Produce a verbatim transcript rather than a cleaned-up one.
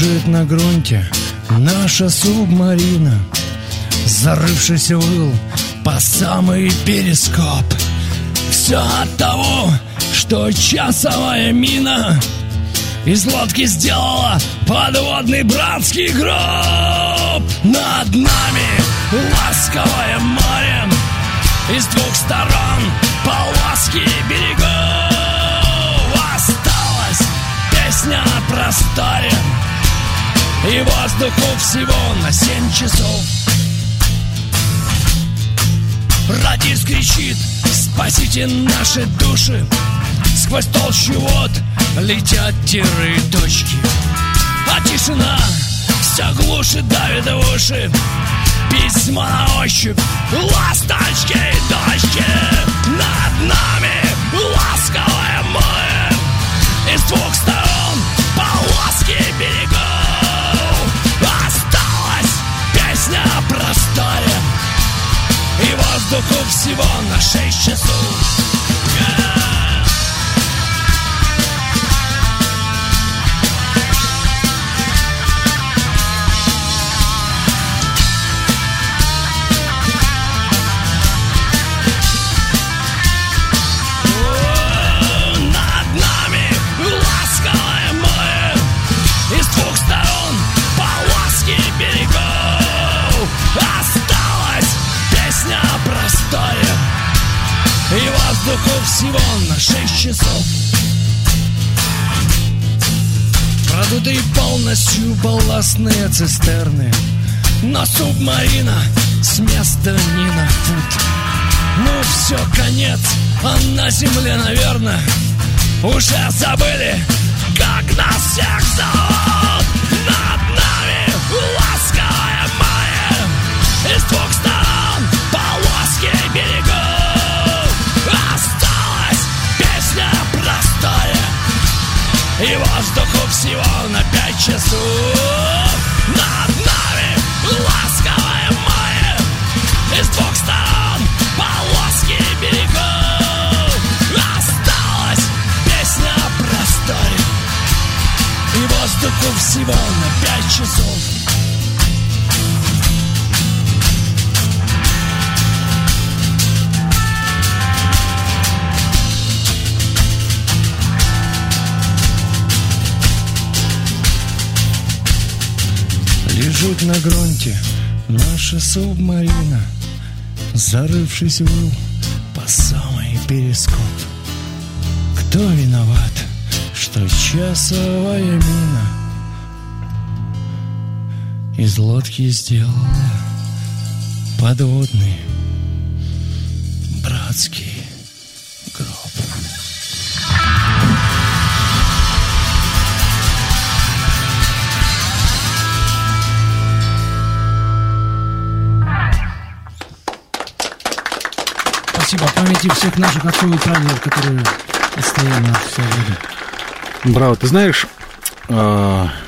Лежит на грунте наша субмарина, зарывшийся в ил по самый перископ. Все от того, что часовая мина из лодки сделала подводный братский гроб. Над нами ласковое море, из двух сторон полоски берегов. Осталась песня о просторе и воздуху всего на семь часов. Радист кричит: спасите наши души. Сквозь толщу вод летят тиры и точки, а тишина все глуше давит в уши. Письма на ощупь, ласточки и дочки. Над нами ласковое море, из двух сторон полоски берегов. Осталась песня о просторе и воздуху всего на шесть часов. И воздуху всего на шесть часов. Продутые полностью балластные цистерны, но субмарина с места не на фут. Ну все, конец, а на земле, наверное, уже забыли, как нас всех зовут. Над нами ласковое море, из двух сторон полоски берегов. Осталась песня о просторе и воздуху всего на пять часов. Над нами ласковое море, из двух сторон полоски берегов. Осталась песня о просторе и воздуху всего на пять часов. Лежит на грунте наша субмарина, зарывшись в ил по самый перископ. Кто виноват, что часовая мина из лодки сделала подводный братский гроб? Спасибо. Памяти всех наших отцов и прадедов, которые постоянно все время. Браво, ты знаешь,